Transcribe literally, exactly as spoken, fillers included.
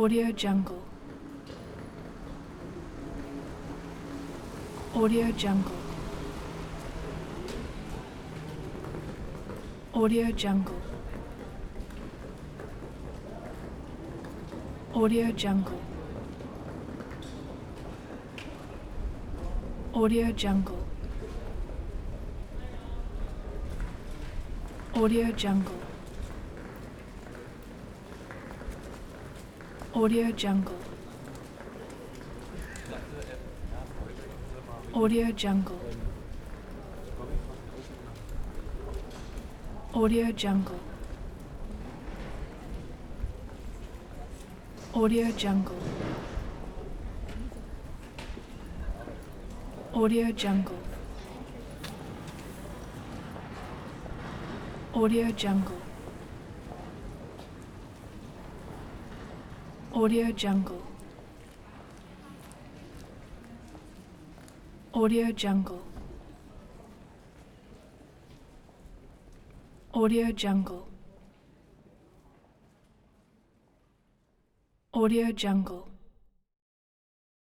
Audio Jungle. Audio Jungle. Audio Jungle. Audio Jungle. Audio Jungle. Audio Jungle. Audio Jungle. Audio Jungle. Audio Jungle. Audio Jungle. Audio Jungle. Audio Jungle. Audio Jungle. Audio Jungle. Audio Jungle. Audio Jungle.